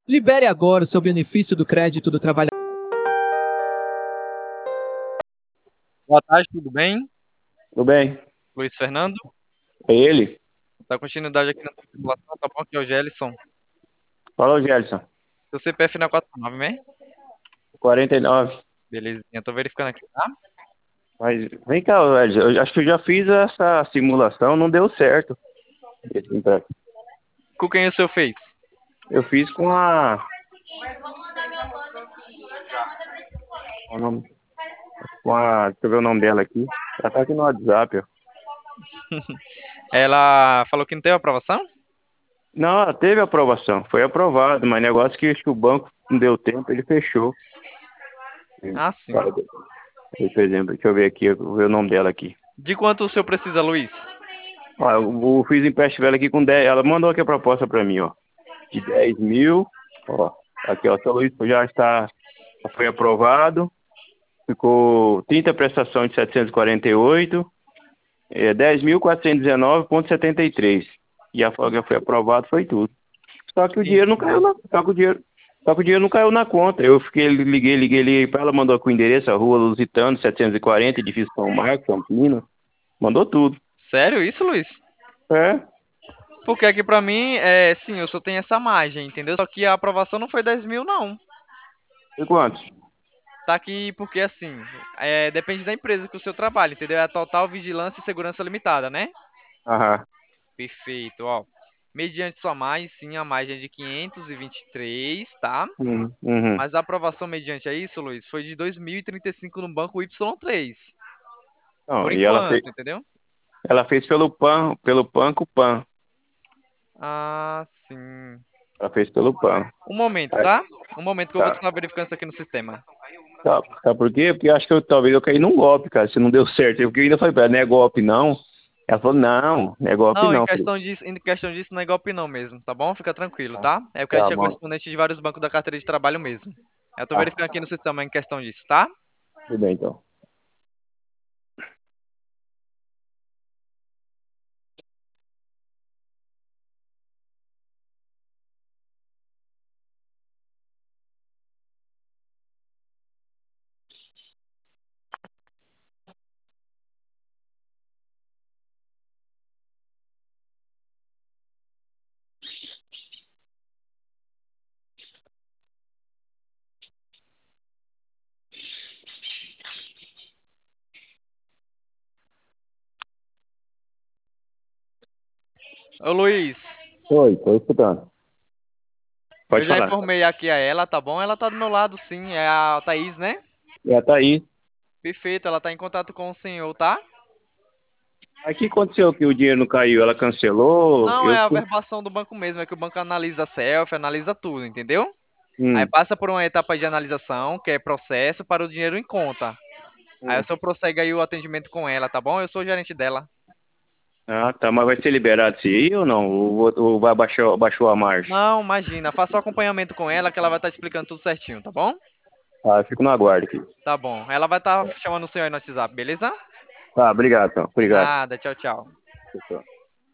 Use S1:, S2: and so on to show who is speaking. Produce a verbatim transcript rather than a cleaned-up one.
S1: Libere agora o seu benefício do crédito do trabalhador.
S2: Boa tarde, tudo bem?
S3: Tudo bem?
S2: Luiz Fernando,
S3: É ele?
S2: dá continuidade aqui na simulação, tá bom? Aqui é o Gelson.
S3: Fala, Gerson.
S2: Seu C P F na quatro nove, né?
S3: quarenta e nove.
S2: Belezinha, tô verificando aqui, tá?
S3: Mas vem cá, velho. Eu acho que eu já fiz essa simulação, não deu certo. Esse empréstimo.
S2: Com quem o senhor fez?
S3: Eu fiz com a. qual o nome? Com a. Deixa eu ver o nome dela aqui. Ela tá aqui no WhatsApp, ó.
S2: Ela falou que não teve aprovação?
S3: Não, ela teve aprovação. Foi aprovado, mas negócio que acho que o banco não deu tempo, ele fechou.
S2: Ah, sim.
S3: Cara, por exemplo, deixa eu ver aqui, eu vou ver o nome dela aqui.
S2: De quanto o senhor precisa, Luiz?
S3: Ó, eu eu fiz empréstimo dela aqui com dez. Ela mandou aqui a proposta pra mim, ó. De dez mil. Ó, aqui, ó. Seu Luiz já está. Já foi aprovado. Ficou trinta prestação de setecentos e quarenta e oito. É dez mil quatrocentos e dezenove vírgula setenta e três. E a folga foi aprovado, foi tudo. Só que o
S2: Sim,
S3: dinheiro não
S2: sim.
S3: caiu na. Só que o dinheiro. Só que o dinheiro não caiu na conta. Eu fiquei, liguei, liguei, liguei para ela, mandou aqui o endereço, a rua Lusitano, setecentos e quarenta, edifício São Marcos, Campinas. Mandou tudo.
S2: Sério isso, Luiz?
S3: É?
S2: Porque aqui pra mim, é, sim, eu só tenho essa margem, entendeu? Só que a aprovação não foi dez mil, não.
S3: E quantos?
S2: Tá aqui porque, assim, é, depende da empresa que o seu trabalha, entendeu? É a Total Vigilância e Segurança Limitada, né?
S3: Aham.
S2: Perfeito, ó. Mediante sua margem, sim, a margem é de quinhentos e vinte e três, tá?
S3: Uhum. Uhum.
S2: Mas a aprovação mediante a isso, Luiz, foi de dois mil e trinta e cinco no banco Y três.
S3: Não,
S2: Por
S3: e ela fez,
S2: enquanto, entendeu?
S3: ela fez pelo PAN, pelo PAN com o PAN.
S2: Ah, sim.
S3: Ela fez pelo PAN.
S2: Um momento,
S3: Aí,
S2: tá? Um momento que eu vou
S3: tá.
S2: estar verificando isso aqui no sistema.
S3: Tá. Sabe por quê? Porque eu acho que eu, talvez eu caí num golpe, cara, se não deu certo. Eu ainda falei pra ela, não é golpe não. Ela falou, não, não é golpe
S2: Não, em
S3: não. Eu falei,
S2: questão disso, em questão disso não é golpe não mesmo, tá bom? Fica tranquilo,
S3: tá,
S2: tá? É porque a
S3: tá
S2: gente é
S3: bom.
S2: correspondente de vários bancos da carteira de trabalho mesmo. Eu tô
S3: Tá,
S2: verificando aqui no sistema em questão disso, tá?
S3: tudo bem então.
S2: Ô Luiz,
S3: Oi, tô escutando.
S2: eu
S3: Pode
S2: já
S3: falar.
S2: informei aqui a ela, tá bom? Ela tá do meu lado, sim. É a Thaís, né?
S3: É, tá aí.
S2: Perfeito, ela tá em contato com o senhor, tá?
S3: Aí o que aconteceu que o dinheiro não caiu? Ela cancelou?
S2: Não, é
S3: Eu
S2: a
S3: fui.
S2: verbação do banco mesmo, é que o banco analisa selfie, analisa tudo, entendeu? Aí
S3: Hum,
S2: passa por uma etapa de analisação, que é processo para o dinheiro em conta. Aí o
S3: hum.
S2: senhor prossegue aí o atendimento com ela, tá bom? Eu sou o gerente dela.
S3: Ah, tá, mas vai ser liberado esse aí ou não? Ou, ou vai baixar, baixou a margem?
S2: Não, imagina, faça o acompanhamento com ela que ela vai estar explicando tudo certinho, tá bom?
S3: Ah, eu fico no aguardo aqui.
S2: Tá bom. Ela vai estar chamando o senhor aí no WhatsApp, beleza?
S3: Tá, obrigado então. Obrigado.
S2: Nada, tchau, tchau.
S3: Tchau.